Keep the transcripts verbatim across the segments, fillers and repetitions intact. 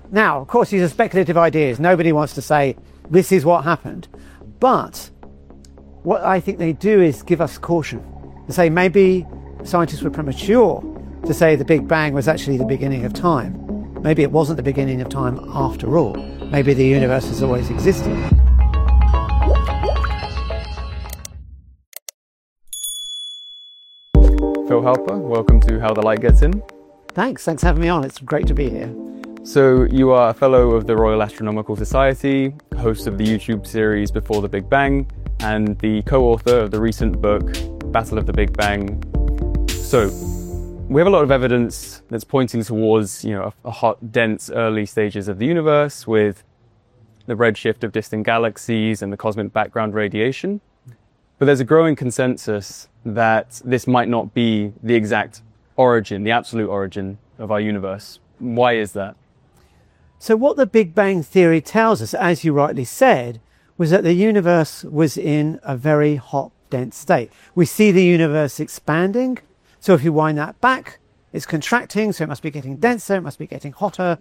Now, of course, these are speculative ideas. Nobody wants to say this is what happened. But what I think they do is give us caution. To say maybe scientists were premature to say the Big Bang was actually the beginning of time. Maybe it wasn't the beginning of time after all. Maybe the universe has always existed. Phil Halper, welcome to How the Light Gets In. Thanks, thanks for having me on. It's great to be here. So you are a fellow of the Royal Astronomical Society, host of the YouTube series Before the Big Bang, and the co-author of the recent book, Battle of the Big Bang. So we have a lot of evidence that's pointing towards, you know, a, a hot, dense early stages of the universe with the redshift of distant galaxies and the cosmic background radiation. But there's a growing consensus that this might not be the exact origin, the absolute origin of our universe. Why is that? So what the Big Bang Theory tells us, as you rightly said, was that the universe was in a very hot, dense state. We see the universe expanding. So if you wind that back, it's contracting, so it must be getting denser, it must be getting hotter.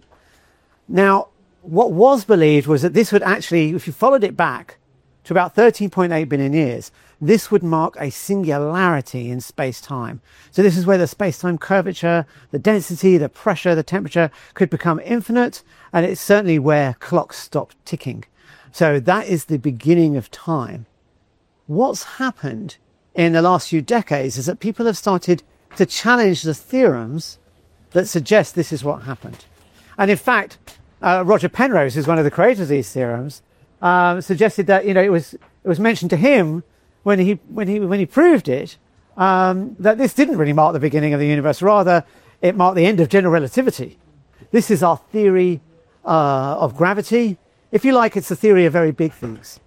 Now, what was believed was that this would actually, if you followed it back to about thirteen point eight billion years, this would mark a singularity in space-time. So this is where the space-time curvature, the density, the pressure, the temperature could become infinite, and it's certainly where clocks stop ticking. So that is the beginning of time. What's happened in the last few decades is that people have started to challenge the theorems that suggest this is what happened. And in fact, uh, Roger Penrose, who's one of the creators of these theorems, uh, suggested that, you know, it was it was mentioned to him when he when he when he proved it um, that this didn't really mark the beginning of the universe. Rather, it marked the end of general relativity. This is our theory uh, of gravity. If you like, it's the theory of very big things.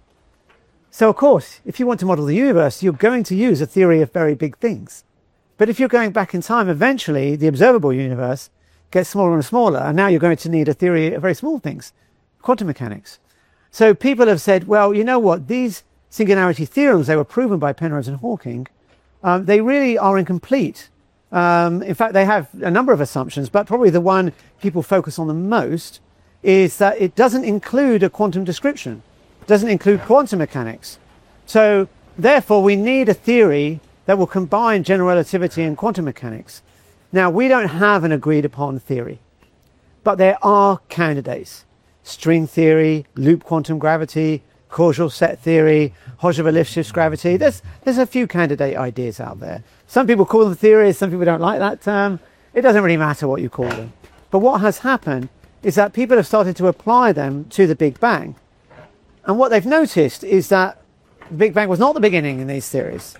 So, of course, if you want to model the universe, you're going to use a theory of very big things. But if you're going back in time, eventually the observable universe gets smaller and smaller, and now you're going to need a theory of very small things, quantum mechanics. So people have said, well, you know what, these singularity theorems, they were proven by Penrose and Hawking, um, they really are incomplete. Um, in fact, they have a number of assumptions, but probably the one people focus on the most is that it doesn't include a quantum description. It doesn't include quantum mechanics. So therefore, we need a theory that will combine general relativity and quantum mechanics. Now, we don't have an agreed upon theory, but there are candidates. String theory, loop quantum gravity, causal set theory, Hodge-Lifshitz gravity. There's, there's a few candidate ideas out there. Some people call them theories, some people don't like that term. It doesn't really matter what you call them. But what has happened is that people have started to apply them to the Big Bang. And what they've noticed is that the Big Bang was not the beginning in these theories.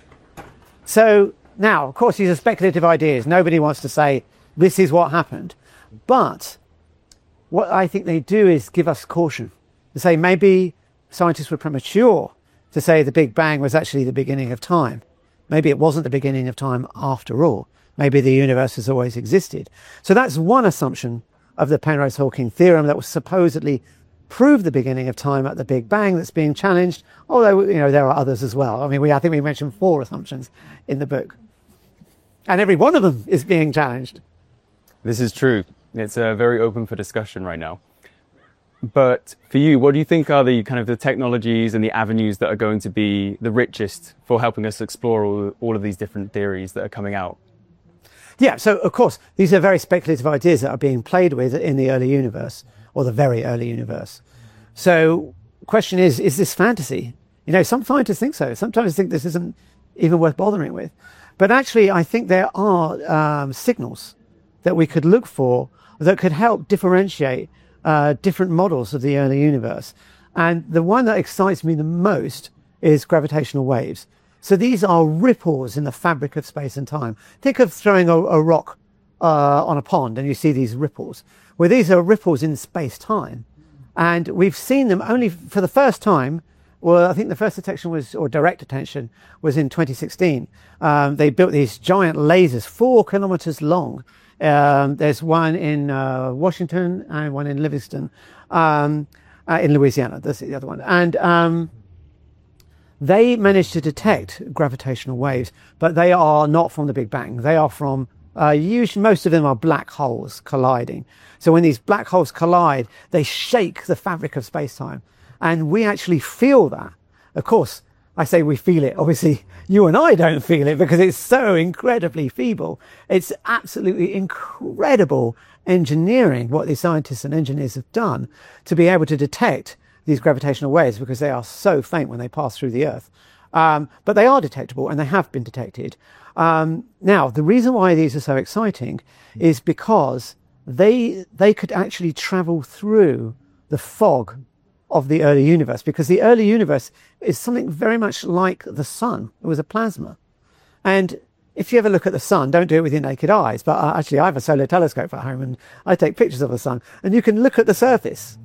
So now, of course, these are speculative ideas. Nobody wants to say this is what happened. But what I think they do is give us caution. To say maybe scientists were premature to say the Big Bang was actually the beginning of time. Maybe it wasn't the beginning of time after all. Maybe the universe has always existed. So that's one assumption of the Penrose-Hawking theorem that was supposedly prove the beginning of time at the Big Bang that's being challenged, although, you know, there are others as well. I mean, we, I think we mentioned four assumptions in the book. And every one of them is being challenged. This is true. It's uh, very open for discussion right now. But for you, what do you think are the kind of the technologies and the avenues that are going to be the richest for helping us explore all, all of these different theories that are coming out? Yeah, so of course, these are very speculative ideas that are being played with in the early universe, or the very early universe. So the question is, is this fantasy? You know, some scientists think so. Sometimes think this isn't even worth bothering with. But actually, I think there are um, signals that we could look for that could help differentiate uh, different models of the early universe. And the one that excites me the most is gravitational waves. So these are ripples in the fabric of space and time. Think of throwing a, a rock uh, on a pond and you see these ripples. Well, these are ripples in space-time. And we've seen them only for the first time. Well, I think the first detection was, or direct detection, was in twenty sixteen. Um, they built these giant lasers, four kilometers long. Um, there's one in uh, Washington and one in Livingston, um, uh, in Louisiana. That's the other one. And um, they managed to detect gravitational waves, but they are not from the Big Bang. They are from Uh, usually, most of them are black holes colliding. So when these black holes collide, they shake the fabric of space-time. And we actually feel that. Of course, I say we feel it. Obviously, you and I don't feel it because it's so incredibly feeble. It's absolutely incredible engineering what these scientists and engineers have done to be able to detect these gravitational waves, because they are so faint when they pass through the Earth. Um, but they are detectable, and they have been detected. Um, now, the reason why these are so exciting is because they they could actually travel through the fog of the early universe, because the early universe is something very much like the sun. It was a plasma. And if you ever look at the sun, don't do it with your naked eyes, but uh, actually I have a solar telescope at home and I take pictures of the sun, and you can look at the surface,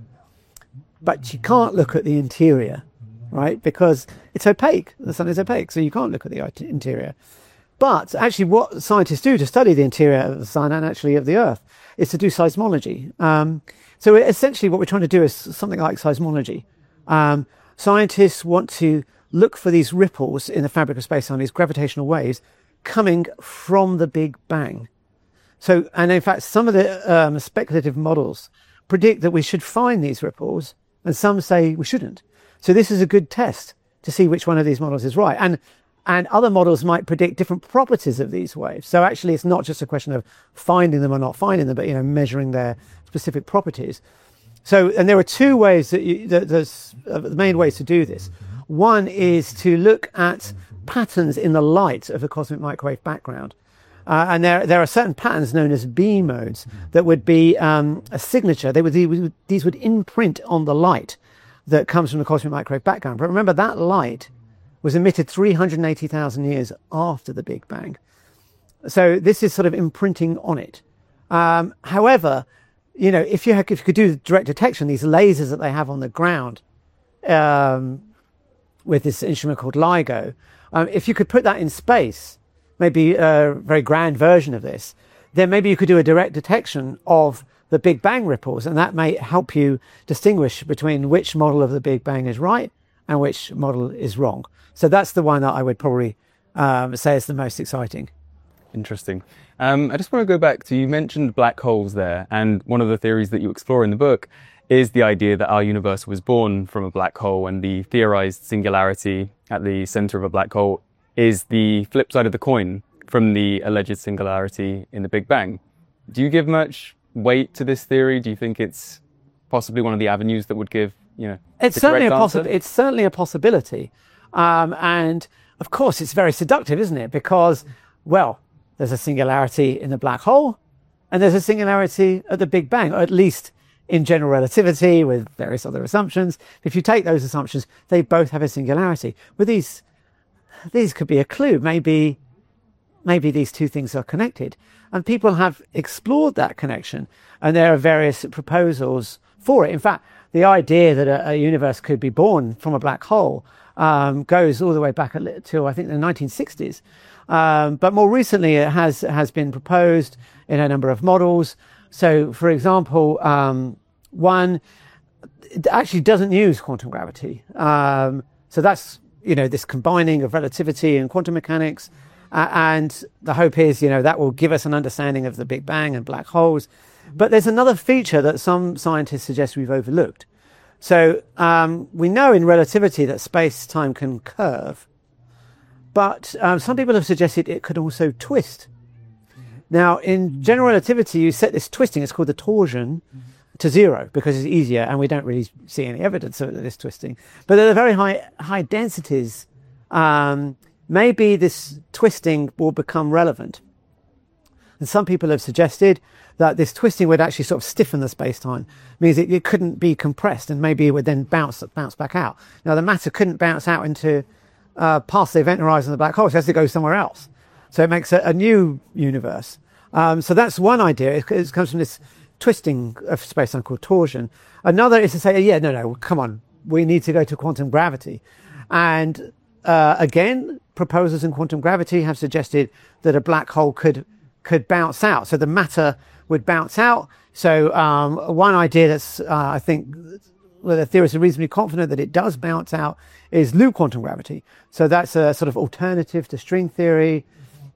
but you can't look at the interior, right? Because it's opaque. The sun is opaque, so you can't look at the interior. But actually what scientists do to study the interior of the sun and actually of the Earth is to do seismology. Um, so essentially what we're trying to do is something like seismology. Um, scientists want to look for these ripples in the fabric of space-time, these gravitational waves coming from the Big Bang. So, and in fact, some of the um, speculative models predict that we should find these ripples, and some say we shouldn't. So this is a good test to see which one of these models is right. And And other models might predict different properties of these waves. So actually, it's not just a question of finding them or not finding them, but, you know, measuring their specific properties. So, and there are two ways that you, that there's uh, the main ways to do this. One is to look at patterns in the light of the cosmic microwave background. Uh, and there, there are certain patterns known as B modes that would be um, a signature. They would, these would imprint on the light that comes from the cosmic microwave background. But remember, that light was emitted three hundred eighty thousand years after the Big Bang. So this is sort of imprinting on it. Um, however, you know, if you, have, if you could do direct detection, these lasers that they have on the ground um, with this instrument called LIGO, um, if you could put that in space, maybe a very grand version of this, then maybe you could do a direct detection of the Big Bang ripples, and that may help you distinguish between which model of the Big Bang is right and which model is wrong. So that's the one that I would probably um, say is the most exciting. Interesting. Um, I just want to go back to, you mentioned black holes there, and one of the theories that you explore in the book is the idea that our universe was born from a black hole, and the theorized singularity at the center of a black hole is the flip side of the coin from the alleged singularity in the Big Bang. Do you give much weight to this theory? Do you think it's possibly one of the avenues that would give, you know, it's certainly a possi- It's certainly a possibility. Um, and of course, it's very seductive, isn't it? Because, well, there's a singularity in the black hole, and there's a singularity at the Big Bang, or at least in general relativity with various other assumptions. If you take those assumptions, they both have a singularity. But these, these could be a clue. Maybe, maybe these two things are connected. And people have explored that connection, and there are various proposals for it. In fact, the idea that a, a universe could be born from a black hole um, goes all the way back to, I think, the nineteen sixties. Um, but more recently, it has has been proposed in a number of models. So, for example, um, one actually doesn't use quantum gravity. Um, so that's, you know, this combining of relativity and quantum mechanics. Uh, and the hope is, you know, that will give us an understanding of the Big Bang and black holes. But there's another feature that some scientists suggest we've overlooked. So um, we know in relativity that space-time can curve, but um, some people have suggested it could also twist. Now, in general relativity, you set this twisting, it's called the torsion, to zero because it's easier, and we don't really see any evidence of this twisting. But at the very high high densities, um, maybe this twisting will become relevant. And some people have suggested that this twisting would actually sort of stiffen the space-time, means it, it couldn't be compressed, and maybe it would then bounce bounce back out. Now, the matter couldn't bounce out into uh, past the event horizon of the black hole, so it has to go somewhere else. So it makes a, a new universe. Um, so that's one idea. It, it comes from this twisting of space-time called torsion. Another is to say, yeah, no, no, come on, we need to go to quantum gravity. And uh, again, proposals in quantum gravity have suggested that a black hole could could bounce out. So the matter would bounce out. So um, one idea that's, uh, I think, well, the theorists are reasonably confident that it does bounce out is loop quantum gravity. So that's a sort of alternative to string theory.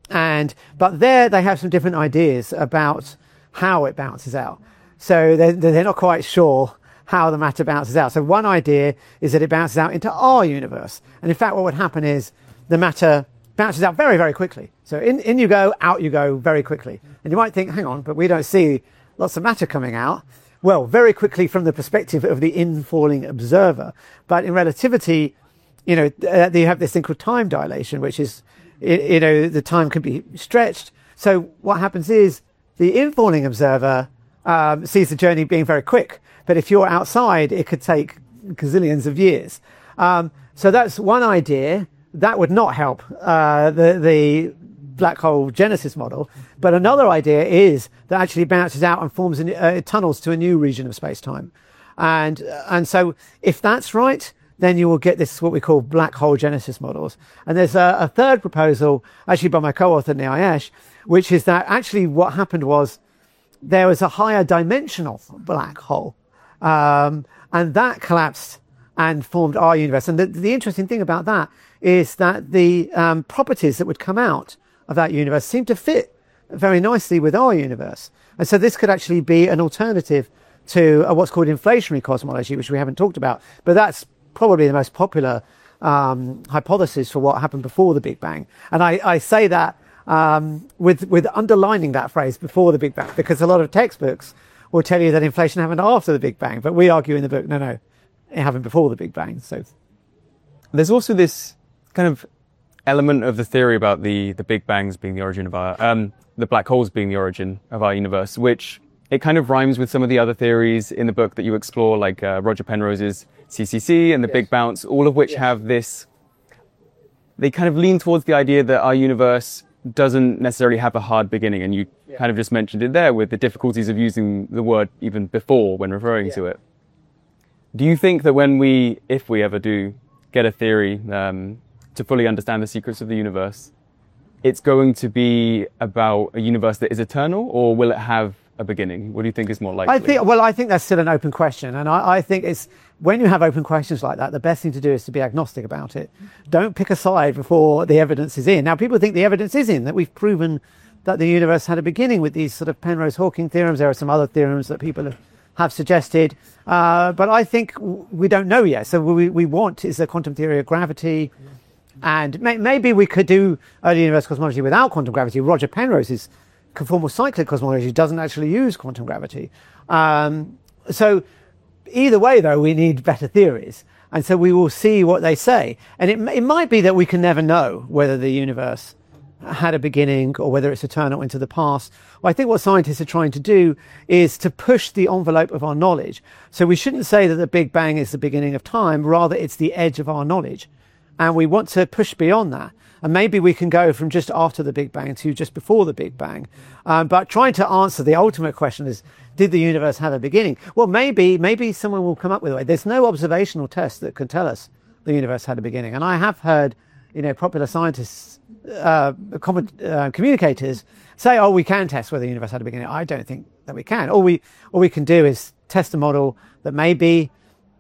And but there they have some different ideas about how it bounces out. So they're, they're not quite sure how the matter bounces out. So one idea is that it bounces out into our universe. And in fact, what would happen is the matter bounces out very, very quickly. So in, in you go, out you go very quickly. And you might think, hang on, but we don't see lots of matter coming out. Well, very quickly from the perspective of the infalling observer. But in relativity, you know, uh, you have this thing called time dilation, which is, you know, the time can be stretched. So what happens is the infalling observer um, sees the journey being very quick. But if you're outside, it could take gazillions of years. Um, so that's one idea. That would not help uh, the, the black hole genesis model. But another idea is that actually bounces out and forms in, uh, tunnels to a new region of space-time. And, and so if that's right, then you will get this, what we call black hole genesis models. And there's a, a third proposal, actually by my co-author, Naish, which is that actually what happened was there was a higher dimensional black hole. Um, and that collapsed and formed our universe. And the, the interesting thing about that is that the um, properties that would come out of that universe seem to fit very nicely with our universe. And so this could actually be an alternative to uh, what's called inflationary cosmology, which we haven't talked about. But that's probably the most popular um, hypothesis for what happened before the Big Bang. And I, I say that um, with, with underlining that phrase, before the Big Bang, because a lot of textbooks will tell you that inflation happened after the Big Bang, but we argue in the book, no, no, it happened before the Big Bang. So there's also this kind of element of the theory about the, the Big Bangs being the origin of our, um, the black holes being the origin of our universe, which it kind of rhymes with some of the other theories in the book that you explore, like uh, Roger Penrose's C C C and the yes. Big Bounce, all of which yes. have this, they kind of lean towards the idea that our universe doesn't necessarily have a hard beginning, and you yeah. kind of just mentioned it there with the difficulties of using the word even before when referring yeah. to it. Do you think that when we, if we ever do get a theory um, to fully understand the secrets of the universe, it's going to be about a universe that is eternal, or will it have a beginning? What do you think is more likely? I think, well, I think that's still an open question. And I, I think it's, when you have open questions like that, the best thing to do is to be agnostic about it. Don't pick a side before the evidence is in. Now, people think the evidence is in, that we've proven that the universe had a beginning with these sort of Penrose-Hawking theorems. There are some other theorems that people have, have suggested. Uh, but I think we don't know yet. So what we, we want is a quantum theory of gravity. And may, maybe we could do early universe cosmology without quantum gravity. Roger Penrose's conformal cyclic cosmology doesn't actually use quantum gravity. Um, so either way, though, we need better theories. And so we will see what they say. And it, it might be that we can never know whether the universe had a beginning or whether it's eternal into the past. Well, I think what scientists are trying to do is to push the envelope of our knowledge. So we shouldn't say that the Big Bang is the beginning of time, rather it's the edge of our knowledge. And we want to push beyond that. And maybe we can go from just after the Big Bang to just before the Big Bang. Um, but trying to answer the ultimate question is, did the universe have a beginning? Well, maybe, maybe someone will come up with a way. There's no observational test that can tell us the universe had a beginning. And I have heard, you know, popular scientists, uh, common, uh, communicators say, oh, we can test whether the universe had a beginning. I don't think that we can. All we, all we can do is test a model that maybe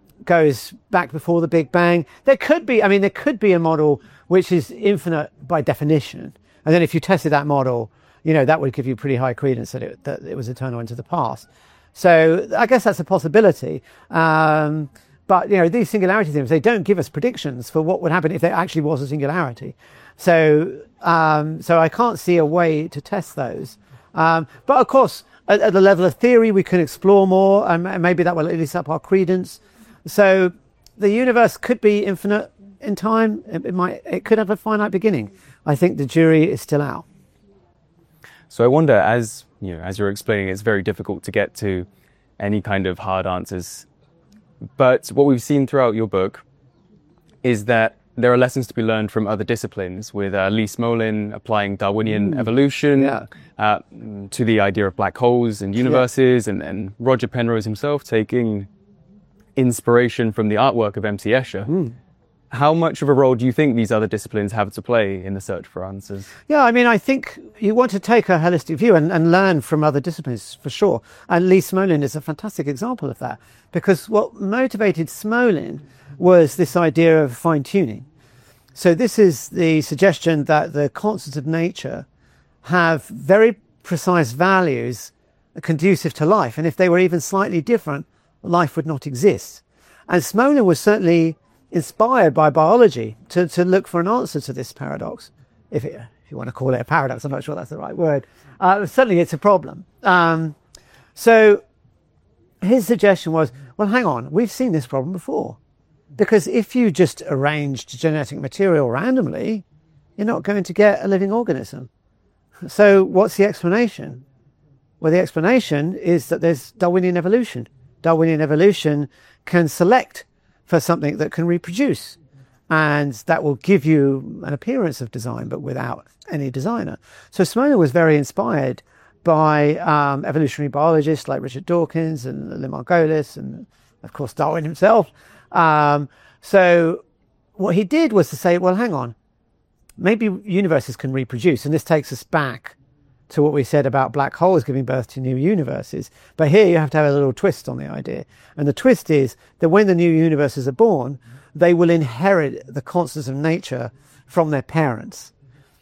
goes back before the Big Bang. There could be, I mean, there could be a model which is infinite by definition. And then if you tested that model, you know, that would give you pretty high credence that it, that it was eternal into the past. So I guess that's a possibility. Um, but, you know, these singularity theorems, they don't give us predictions for what would happen if there actually was a singularity. So, um, so I can't see a way to test those. Um, but of course, at, at the level of theory, we can explore more, and maybe that will at least up our credence. So the universe could be infinite in time. It, it might, it could have a finite beginning. I think the jury is still out. So I wonder, as you know, as you're explaining, it's very difficult to get to any kind of hard answers. But what we've seen throughout your book is that there are lessons to be learned from other disciplines, with uh, Lee Smolin applying Darwinian mm. evolution yeah. uh, to the idea of black holes and universes, yeah. and, and Roger Penrose himself taking inspiration from the artwork of M C Escher. Mm. How much of a role do you think these other disciplines have to play in the search for answers? Yeah, I mean, I think you want to take a holistic view and, and learn from other disciplines, for sure. And Lee Smolin is a fantastic example of that, because what motivated Smolin was this idea of fine-tuning. So this is the suggestion that the constants of nature have very precise values conducive to life. And if they were even slightly different, life would not exist. And Smolin was certainly inspired by biology to, to look for an answer to this paradox. If, it, if you want to call it a paradox, I'm not sure that's the right word. Uh, certainly it's a problem. Um, so his suggestion was, well, hang on, we've seen this problem before. Because if you just arranged genetic material randomly, you're not going to get a living organism. So what's the explanation? Well, the explanation is that there's Darwinian evolution. Darwinian evolution can select for something that can reproduce. And that will give you an appearance of design, but without any designer. So Smolin was very inspired by um, evolutionary biologists like Richard Dawkins and Lynn Margulis and, of course, Darwin himself. Um, so what he did was to say, well, hang on, maybe universes can reproduce. And this takes us back to what we said about black holes giving birth to new universes. But here you have to have a little twist on the idea. And the twist is that when the new universes are born, they will inherit the constants of nature from their parents,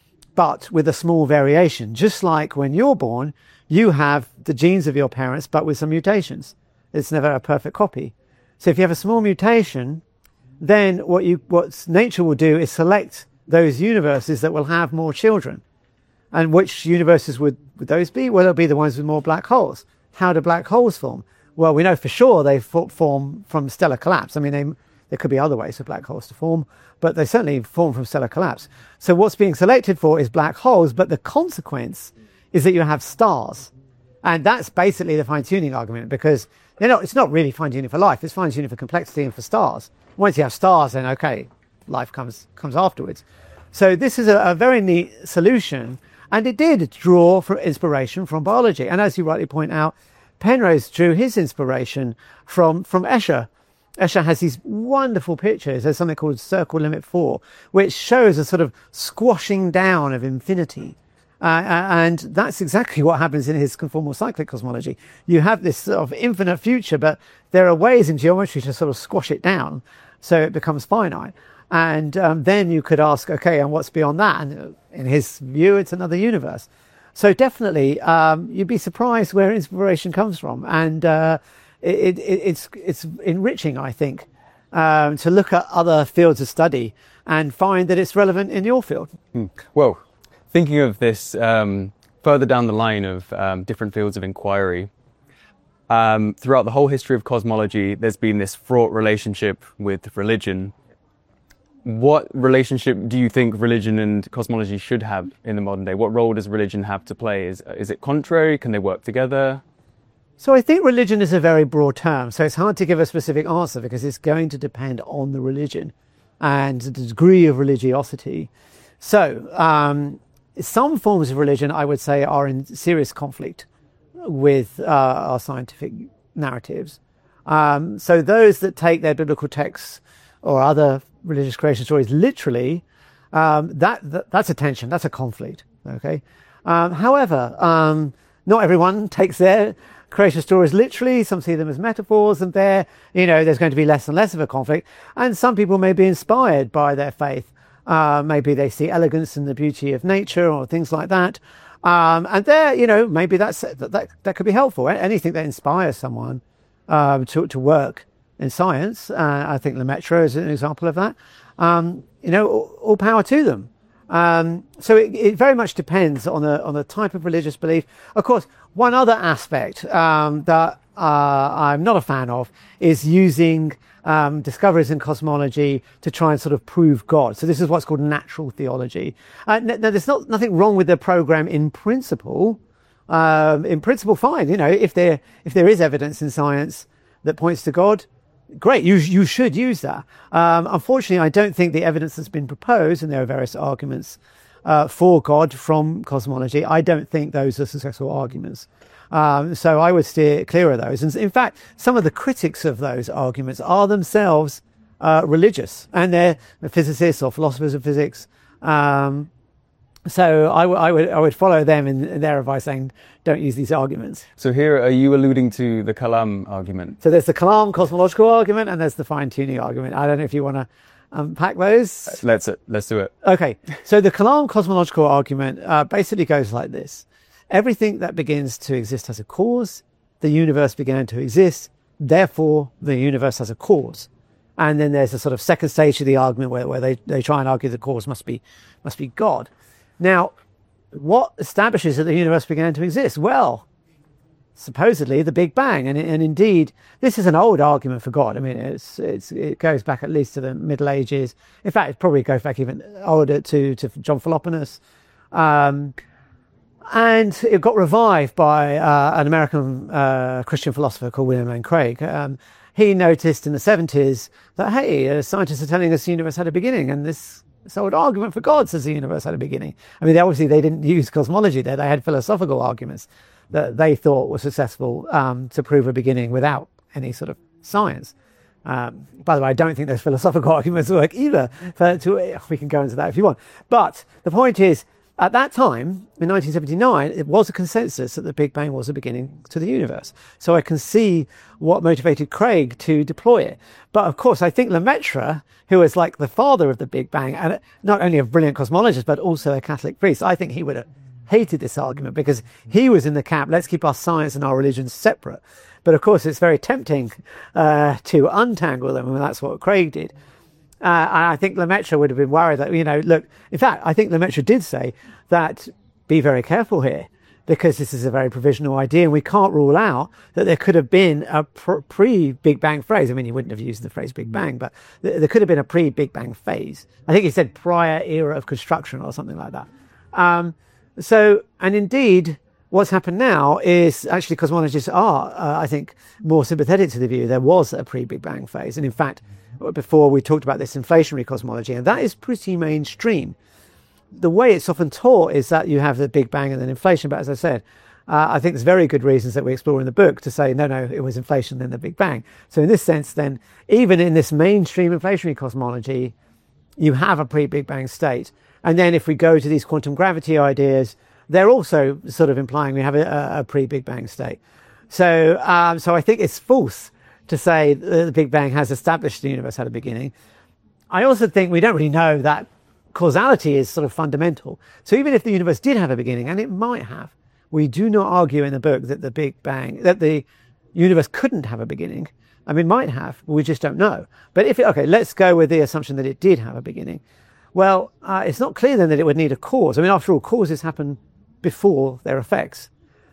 but with a small variation. Just like when you're born, you have the genes of your parents, but with some mutations. It's never a perfect copy. So if you have a small mutation, then what you what nature will do is select those universes that will have more children. And which universes would, would those be? Well, it'll be the ones with more black holes. How do black holes form? Well, we know for sure they form from stellar collapse. I mean, they, there could be other ways for black holes to form, but they certainly form from stellar collapse. So what's being selected for is black holes, but the consequence is that you have stars. And that's basically the fine-tuning argument, because they're not, it's not really fine-tuning for life, it's fine-tuning for complexity and for stars. Once you have stars, then okay, life comes comes afterwards. So this is a, a very neat solution, and it did draw for inspiration from biology. And as you rightly point out, Penrose drew his inspiration from, from Escher. Escher has these wonderful pictures. There's something called Circle Limit four, which shows a sort of squashing down of infinity. Uh, and that's exactly what happens in his conformal cyclic cosmology. You have this sort of infinite future, but there are ways in geometry to sort of squash it down so it becomes finite. And um, then you could ask, okay, and what's beyond that? And in his view, it's another universe. So definitely, um, you'd be surprised where inspiration comes from. And uh, it, it, it's, it's enriching, I think, um, to look at other fields of study and find that it's relevant in your field. Hmm. Well, thinking of this um, further down the line of um, different fields of inquiry, um, throughout the whole history of cosmology, there's been this fraught relationship with religion. What relationship do you think religion and cosmology should have in the modern day? What role does religion have to play? Is, is it contrary? Can they work together? So I think religion is a very broad term, so it's hard to give a specific answer because it's going to depend on the religion and the degree of religiosity. So um, some forms of religion, I would say, are in serious conflict with uh, our scientific narratives. Um, so those that take their biblical texts or other religious creation stories literally, um, that, that that's a tension, that's a conflict. Okay. Um, however, um, not everyone takes their creation stories literally. Some see them as metaphors, and there, you know, there's going to be less and less of a conflict. And some people may be inspired by their faith. Uh, maybe they see elegance in the beauty of nature or things like that. Um, and there, you know, maybe that's, that, that, that could be helpful. Anything that inspires someone um, to, to work in science, uh, I think Lemaitre is an example of that. Um, you know, all, all power to them. Um, so it, it very much depends on the on the type of religious belief. Of course, one other aspect um, that uh, I'm not a fan of is using um, discoveries in cosmology to try and sort of prove God. So this is what's called natural theology. Uh, now, there's not nothing wrong with the program in principle. Um, in principle, fine. You know, if there if there is evidence in science that points to God, great, you you should use that. Um, unfortunately, I don't think the evidence that's been proposed, and there are various arguments uh, for God from cosmology, I don't think those are successful arguments. Um, so I would steer clear of those. And in fact, some of the critics of those arguments are themselves uh, religious, and they're physicists or philosophers of physics. Um, So I, w- I would I would follow them in, in their advice, saying don't use these arguments. So here, are you alluding to the Kalam argument? So there's the Kalam cosmological argument, and there's the fine-tuning argument. I don't know if you want to unpack those? Let's let's do it. Okay, so the Kalam cosmological argument uh, basically goes like this. Everything that begins to exist has a cause. The universe began to exist. Therefore, the universe has a cause. And then there's a sort of second stage of the argument where, where they, they try and argue the cause must be must be God. Now, what establishes that the universe began to exist? Well, supposedly the Big Bang. And, and indeed, this is an old argument for God. I mean, it's, it's, it goes back at least to the Middle Ages. In fact, it probably goes back even older to, to John Philoponus. Um, and it got revived by uh, an American uh, Christian philosopher called William Lane Craig. Um, he noticed in the seventies that, hey, uh, scientists are telling us the universe had a beginning, and this, this old argument for God says the universe had a beginning. I mean, they, obviously they didn't use cosmology there. They had philosophical arguments that they thought were successful um, to prove a beginning without any sort of science. Um, by the way, I don't think those philosophical arguments work either. For, to, we can go into that if you want. But the point is, at that time, in nineteen seventy-nine, it was a consensus that the Big Bang was the beginning to the universe. So I can see what motivated Craig to deploy it. But of course, I think Lemaitre, who is like the father of the Big Bang, and not only a brilliant cosmologist, but also a Catholic priest, I think he would have hated this argument because he was in the camp, let's keep our science and our religion separate. But of course, it's very tempting uh, to untangle them, and that's what Craig did. Uh, and I think Lemaitre would have been worried that, you know, look, in fact, I think Lemaitre did say that be very careful here because this is a very provisional idea and we can't rule out that there could have been a pre-Big Bang phase. I mean, he wouldn't have used the phrase Big Bang, but there could have been a pre-Big Bang phase. I think he said prior era of construction or something like that. Um, so, and indeed, what's happened now is actually cosmologists are, uh, I think, more sympathetic to the view there was a pre-Big Bang phase. And in fact, before we talked about this inflationary cosmology, and that is pretty mainstream. The way it's often taught is that you have the Big Bang and then inflation. But as I said, uh, I think there's very good reasons that we explore in the book to say, no, no, it was inflation, then the Big Bang. So in this sense, then, even in this mainstream inflationary cosmology, you have a pre-Big Bang state. And then if we go to these quantum gravity ideas, they're also sort of implying we have a, a pre-Big Bang state. So, um, so I think it's false to say the Big Bang has established the universe had a beginning. I also think we don't really know that causality is sort of fundamental. So even if the universe did have a beginning, and it might have, we do not argue in the book that the Big Bang, that the universe couldn't have a beginning. I mean, might have, but we just don't know. But if it, okay, let's go with the assumption that it did have a beginning. Well, uh, it's not clear then that it would need a cause. I mean, after all, causes happen before their effects.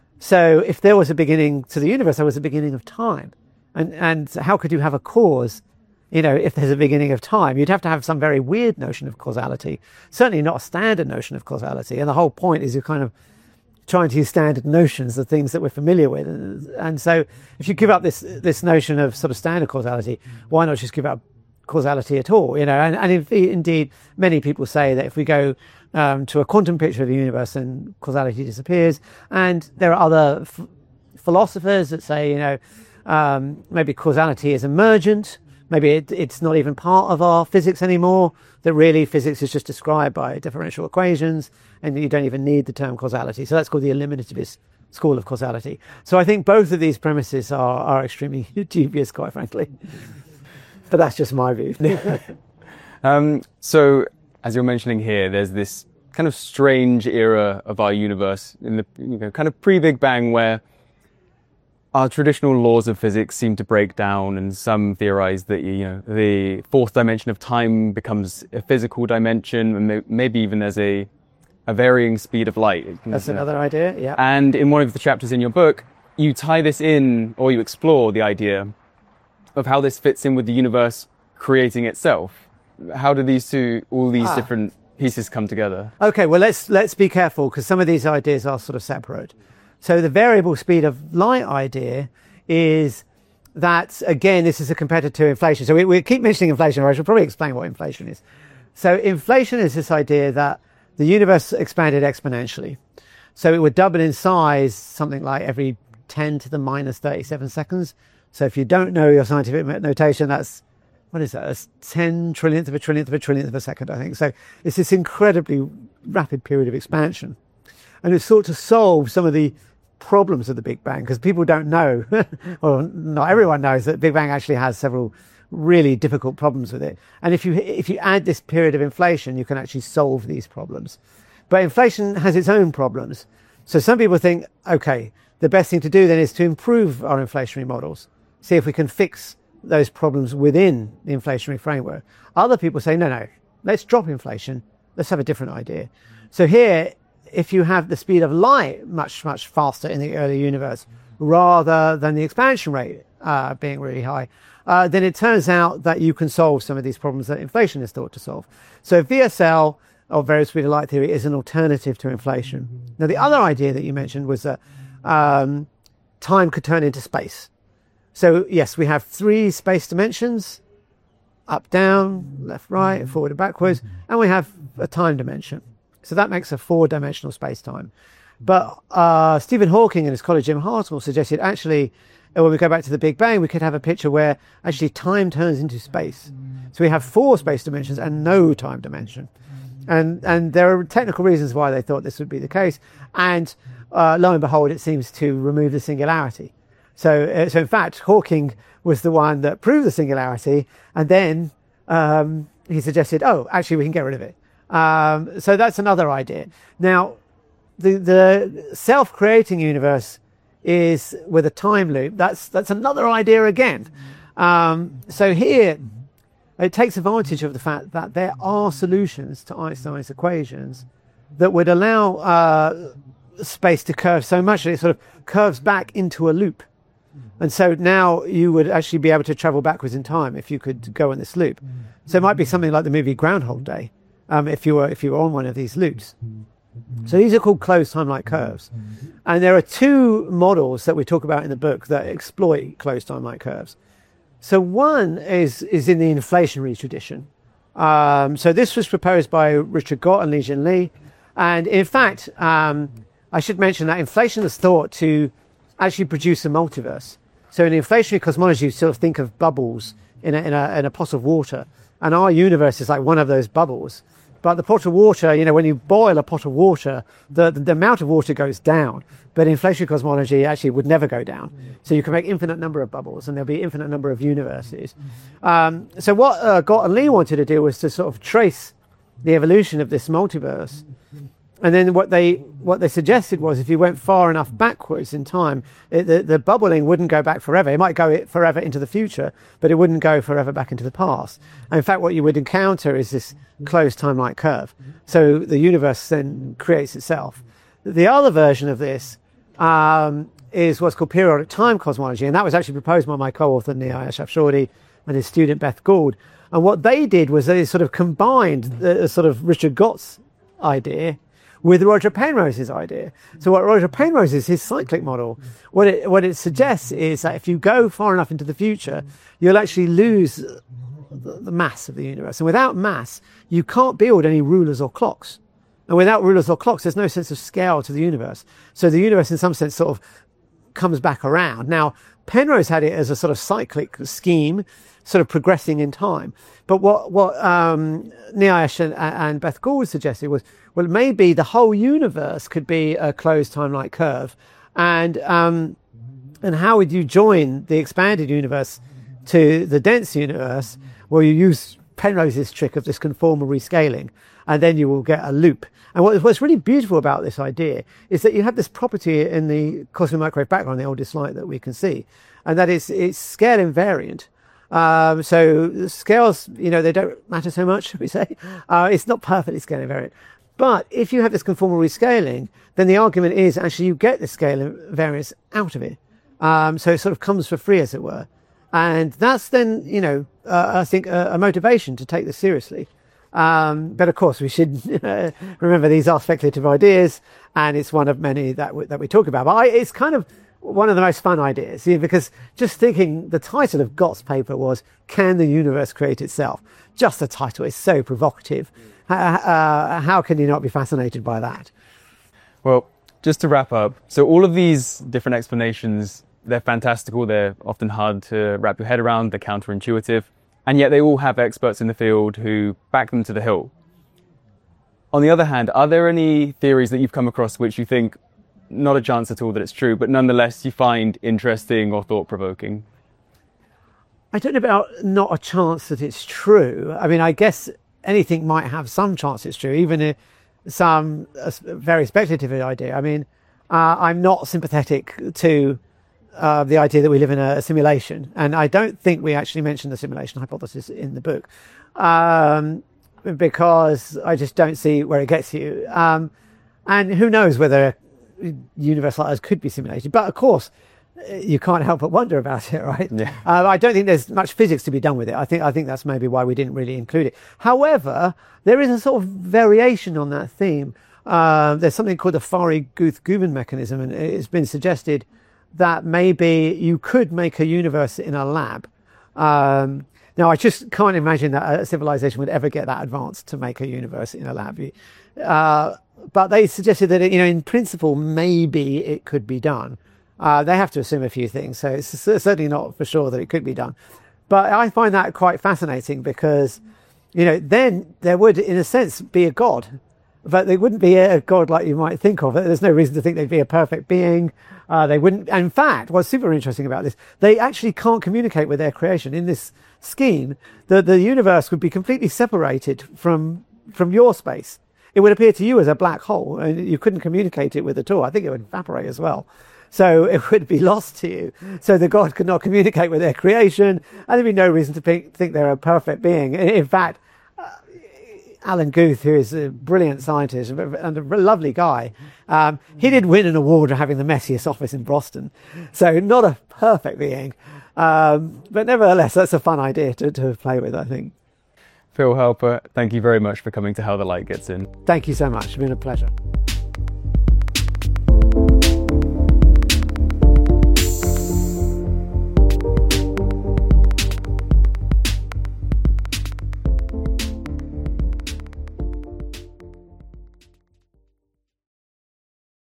So if there was a beginning to the universe, there was a beginning of time. And and how could you have a cause, you know, if there's a beginning of time? You'd have to have some very weird notion of causality, certainly not a standard notion of causality. And the whole point is you're kind of trying to use standard notions of things that we're familiar with. And, and so if you give up this this notion of sort of standard causality, why not just give up causality at all? You know, and, and if, indeed, many people say that if we go um, to a quantum picture of the universe, then causality disappears. And there are other f- philosophers that say, you know, Um, maybe causality is emergent. Maybe it, it's not even part of our physics anymore. That really physics is just described by differential equations and you don't even need the term causality. So that's called the eliminativist school of causality. So I think both of these premises are, are extremely dubious, quite frankly. But that's just my view. um, so as you're mentioning here, there's this kind of strange era of our universe in the you know, kind of pre-Big Bang where our traditional laws of physics seem to break down, and some theorize that you know the fourth dimension of time becomes a physical dimension, and maybe even there's a a varying speed of light. That's another idea, yeah. And in one of the chapters in your book, you tie this in, or you explore the idea of how this fits in with the universe creating itself. How do these two, all these ah. different pieces come together? Okay, well let's let's be careful because some of these ideas are sort of separate. So the variable speed of light idea is that, again, this is a competitor to inflation. So we, we keep mentioning inflation, or I should probably explain what inflation is. So inflation is this idea that the universe expanded exponentially. So it would double in size something like every ten to the minus thirty-seven seconds. So if you don't know your scientific notation, that's, what is that? That's ten trillionth of a trillionth of a trillionth of a second, I think. So it's this incredibly rapid period of expansion. And it's sought to solve some of the problems of the Big Bang because people don't know, or not everyone knows, that Big Bang actually has several really difficult problems with it. And if you if you add this period of inflation, you can actually solve these problems. But inflation has its own problems. So some people think, okay, the best thing to do then is to improve our inflationary models, see if we can fix those problems within the inflationary framework. Other people say, no, no, let's drop inflation. Let's have a different idea. So here, if you have the speed of light much, much faster in the early universe, rather than the expansion rate uh, being really high, uh, then it turns out that you can solve some of these problems that inflation is thought to solve. So V S L, or very speed of light theory, is an alternative to inflation. Now, the other idea that you mentioned was that um, time could turn into space. So yes, we have three space dimensions, up, down, left, right, forward and backwards, and we have a time dimension. So that makes a four-dimensional space-time. But uh, Stephen Hawking and his colleague Jim Hartnell suggested actually, when we go back to the Big Bang, we could have a picture where actually time turns into space. So we have four space dimensions and no time dimension. And and there are technical reasons why they thought this would be the case. And uh, lo and behold, it seems to remove the singularity. So, uh, so in fact, Hawking was the one that proved the singularity, and then um, he suggested, oh, actually, we can get rid of it. Um, so that's another idea. Now, the the self-creating universe is with a time loop. That's that's another idea again. Um, so here, it takes advantage of the fact that there are solutions to Einstein's equations that would allow uh, space to curve so much that it sort of curves back into a loop. And so now you would actually be able to travel backwards in time if you could go on this loop. So it might be something like the movie Groundhog Day, um, if you were if you were on one of these loops. So these are called closed time-like curves. And there are two models that we talk about in the book that exploit closed time-like curves. So one is, is in the inflationary tradition. Um, so this was proposed by Richard Gott and Li-Jin Li. And in fact, um, I should mention that inflation is thought to actually produce a multiverse. So in inflationary cosmology, you sort of think of bubbles in a, in a, in a pot of water. And our universe is like one of those bubbles. But the pot of water, you know, when you boil a pot of water, the, the, the amount of water goes down. But in inflationary cosmology, actually would never go down. So you can make infinite number of bubbles, and there'll be infinite number of universes. Um, so what uh, Gott and Lee wanted to do was to sort of trace the evolution of this multiverse. And then what they what they suggested was if you went far enough backwards in time, it, the, the bubbling wouldn't go back forever. It might go forever into the future, but it wouldn't go forever back into the past. And in fact, what you would encounter is this closed time-like curve. So the universe then creates itself. The other version of this um, is what's called periodic time cosmology, and that was actually proposed by my co-author Nihaya Shafshodi and his student Beth Gould. And what they did was they sort of combined the sort of Richard Gott's idea with Roger Penrose's idea. So what Roger Penrose is, his cyclic model, what it what it suggests is that if you go far enough into the future, you'll actually lose the, the mass of the universe. And without mass, you can't build any rulers or clocks. And without rulers or clocks, there's no sense of scale to the universe. So the universe, in some sense, sort of comes back around. Now, Penrose had it as a sort of cyclic scheme, sort of progressing in time. But what what um, Nihaya and, and Beth Gould suggested was, well, maybe the whole universe could be a closed time-like curve, and um, and how would you join the expanded universe to the dense universe? Well, you use Penrose's trick of this conformal rescaling, and then you will get a loop. And what, what's really beautiful about this idea is that you have this property in the cosmic microwave background, the oldest light that we can see, and that is it's scale invariant. Um, so scales, you know, they don't matter so much, we say. Uh, it's not perfectly scale invariant. But if you have this conformal rescaling, then the argument is actually you get the scale invariance out of it. Um, so it sort of comes for free, as it were. And that's then, you know, uh, I think a, a motivation to take this seriously. Um, but of course, we should uh, remember these are speculative ideas, and it's one of many that w- that we talk about. But I, it's kind of one of the most fun ideas, see, because just thinking, the title of Gott's paper was "Can the Universe Create Itself?" Just the title is so provocative. Uh, uh, how can you not be fascinated by that? Well, just to wrap up, so all of these different explanations, they're fantastical. They're often hard to wrap your head around. They're counterintuitive. And yet they all have experts in the field who back them to the hilt. On the other hand, are there any theories that you've come across which you think, not a chance at all that it's true, but nonetheless you find interesting or thought-provoking? I don't know about not a chance that it's true. I mean, I guess anything might have some chance it's true, even if some a very speculative idea. I mean, uh, I'm not sympathetic to uh, the idea that we live in a simulation, and I don't think we actually mention the simulation hypothesis in the book, um, because I just don't see where it gets you. Um, and who knows whether a universe like ours could be simulated? But of course, you can't help but wonder about it, right? Yeah. Uh, I don't think there's much physics to be done with it. I think I think that's maybe why we didn't really include it. However, there is a sort of variation on that theme. Uh, there's something called the Fari-Guth-Guman mechanism, and it's been suggested that maybe you could make a universe in a lab. Um, now, I just can't imagine that a civilization would ever get that advanced to make a universe in a lab. Uh, but they suggested that, you know, in principle, maybe it could be done. Uh, they have to assume a few things, so it's certainly not for sure that it could be done. But I find that quite fascinating because, you know, then there would, in a sense, be a god. But they wouldn't be a god like you might think of. There's no reason to think they'd be a perfect being. Uh, they wouldn't. In fact, what's super interesting about this, they actually can't communicate with their creation. In this scheme, the, the universe would be completely separated from from your space. It would appear to you as a black hole, and you couldn't communicate it with at all. I think it would evaporate as well. So it would be lost to you. So the god could not communicate with their creation, and there'd be no reason to think, think they're a perfect being. In fact, uh, Alan Guth, who is a brilliant scientist and a lovely guy, um, he did win an award for having the messiest office in Boston. So not a perfect being. Um, but nevertheless, that's a fun idea to, to play with, I think. Phil Halper, thank you very much for coming to How the Light Gets In. Thank you so much. It's been a pleasure.